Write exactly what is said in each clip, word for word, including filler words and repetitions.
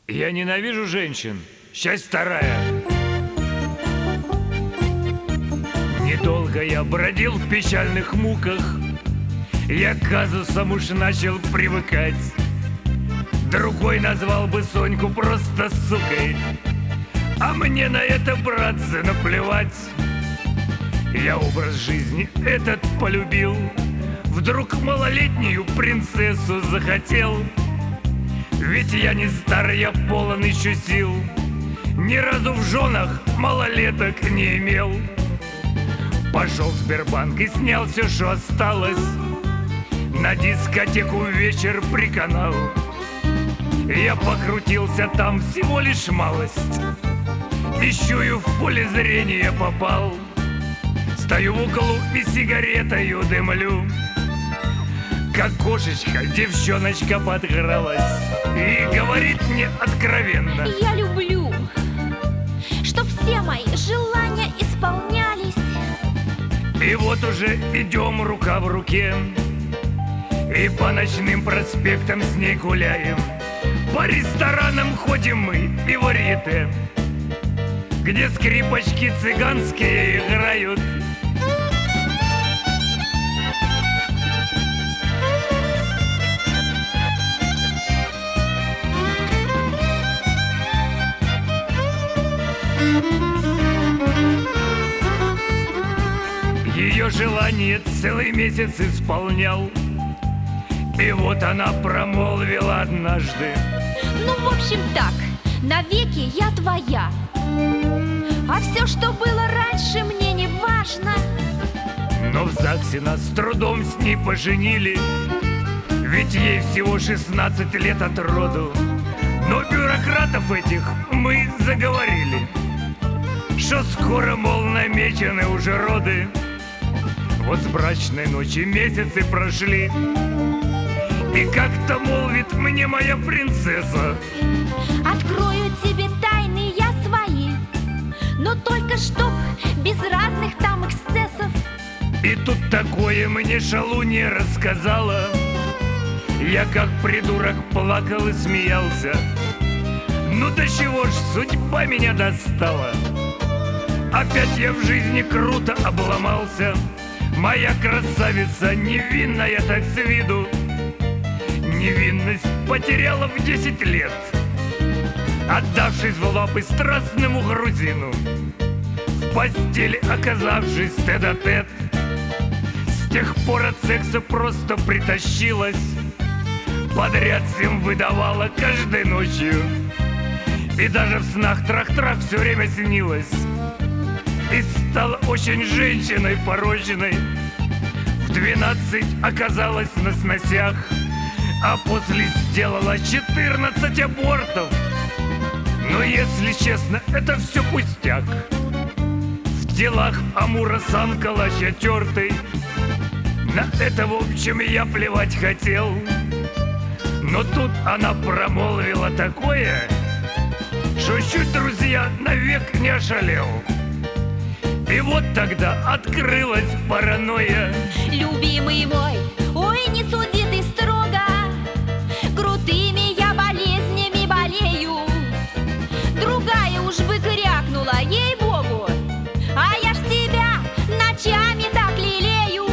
Я ненавижу женщин. Часть вторая. Недолго я бродил в печальных муках. Я к казусам уж начал привыкать. Другой назвал бы Соньку просто сукой, а мне на это, братцы, наплевать. Я образ жизни этот полюбил. Вдруг малолетнюю принцессу захотел. Ведь я не старый, я полон еще сил. Ни разу в женах малолеток не имел. Пошел в Сбербанк и снял все, что осталось. На дискотеку вечер приканал. Я покрутился там всего лишь малость. И чую, в поле зрения попал. Стою в углу и сигаретою дымлю. Как кошечка, девчоночка подкралась и говорит мне откровенно: я люблю, чтоб все мои желания исполнялись. И вот уже идем рука в руке, и по ночным проспектам с ней гуляем. По ресторанам ходим мы и варьете, где скрипочки цыганские играют. Ее желание целый месяц исполнял. И вот она промолвила однажды: ну, в общем так, навеки я твоя. А все, что было раньше, мне не важно. Но в ЗАГСе нас с трудом с ней поженили. Ведь ей всего шестнадцать лет от роду. Но бюрократов этих мы заговорили, что скоро, мол, намечены уже роды. Вот с брачной ночи месяцы прошли, и как-то молвит мне моя принцесса: открою тебе тайны я свои, но только чтоб без разных там эксцессов. И тут такое мне шалунья рассказала. Я как придурок плакал и смеялся. Ну до чего ж судьба меня достала. Опять я в жизни круто обломался. Моя красавица невинная так с виду. Невинность потеряла в десять лет, отдавшись в лапы страстному грузину, в постели оказавшись тет-а-тет. С тех пор от секса просто притащилась. Подряд всем выдавала каждой ночью. И даже в снах трах-трах все время снилась. И стала очень женщиной порочной. В двенадцать оказалась на сносях, а после сделала четырнадцать абортов. Но если честно, это все пустяк. В делах Амура сам калач отертый. На это, в общем, я плевать хотел. Но тут она промолвила такое, что чуть, друзья, навек не ошалел. И вот тогда открылась паранойя. Любимый мой, ой, не суди ты строго. Крутыми я болезнями болею. Другая уж бы крякнула, ей-богу. А я ж тебя ночами так лелею.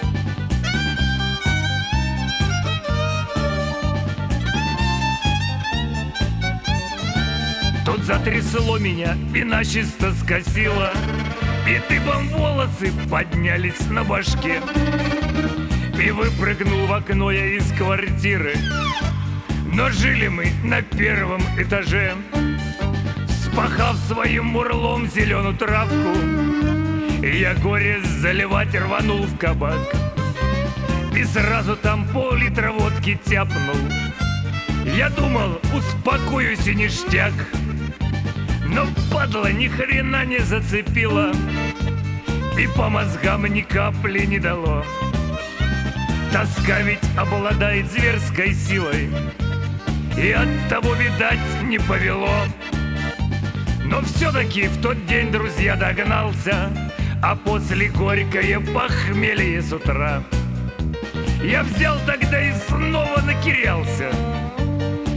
Тут затрясло меня и начисто скосило. И дыбом волосы поднялись на башке. И выпрыгнул в окно я из квартиры. Но жили мы на первом этаже. Вспахав своим мурлом зеленую травку, я горе заливать рванул в кабак. И сразу там пол-литра водки тяпнул. Я думал, успокоюсь и ништяк. Но падла ни хрена не зацепила и по мозгам ни капли не дало. Тоска ведь обладает зверской силой, и от того, видать, не повело. Но все-таки в тот день, друзья, догнался, а после горькое похмелье с утра. Я взял тогда и снова накирялся.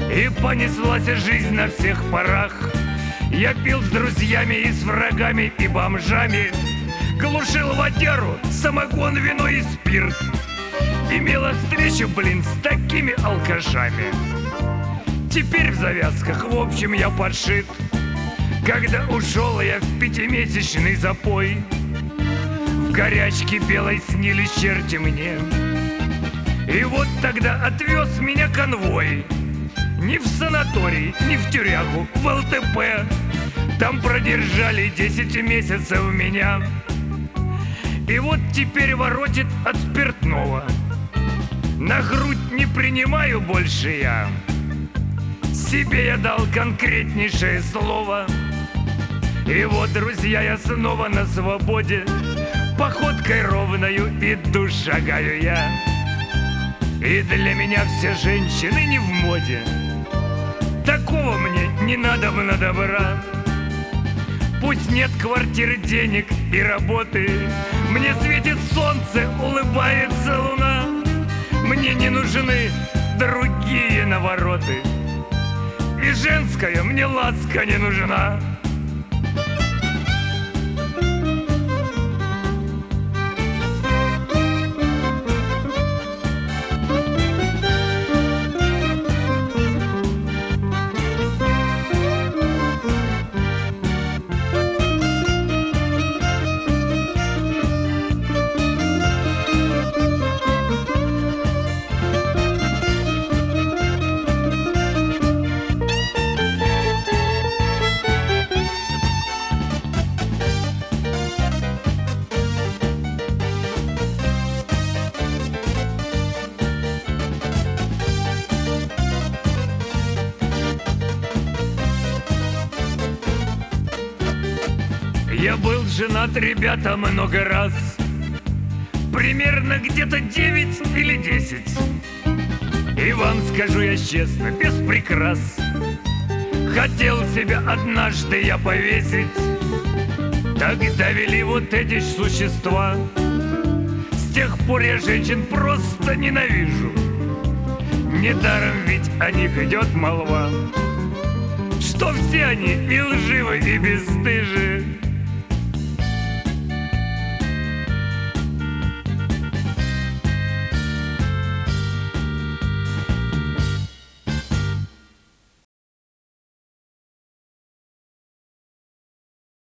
И понеслась жизнь на всех парах. Я пил с друзьями и с врагами и бомжами, глушил водяру, самогон, вино и спирт. Имела встречу, блин, с такими алкашами. Теперь в завязках, в общем, я подшит. Когда ушел я в пятимесячный запой, в горячке белой снились черти мне. И вот тогда отвез меня конвой. Не в санаторий, не в тюрягу, в эл тэ пэ. Там продержали десять месяцев меня. И вот теперь воротит от спиртного. На грудь не принимаю больше я. Себе я дал конкретнейшее слово. И вот, друзья, я снова на свободе. Походкой ровною иду, шагаю я. И для меня все женщины не в моде. Такого мне не надо на добра. Пусть нет квартиры, денег и работы, мне светит солнце, улыбается луна. Мне не нужны другие навороты, и женская мне ласка не нужна. Я был женат, ребята, много раз. Примерно где-то девять или десять. И вам скажу я честно, без прикрас. Хотел себя однажды я повесить. Так довели вот эти существа. С тех пор я женщин просто ненавижу. Недаром ведь о них идет молва, что все они и лживы, и бесстыжи.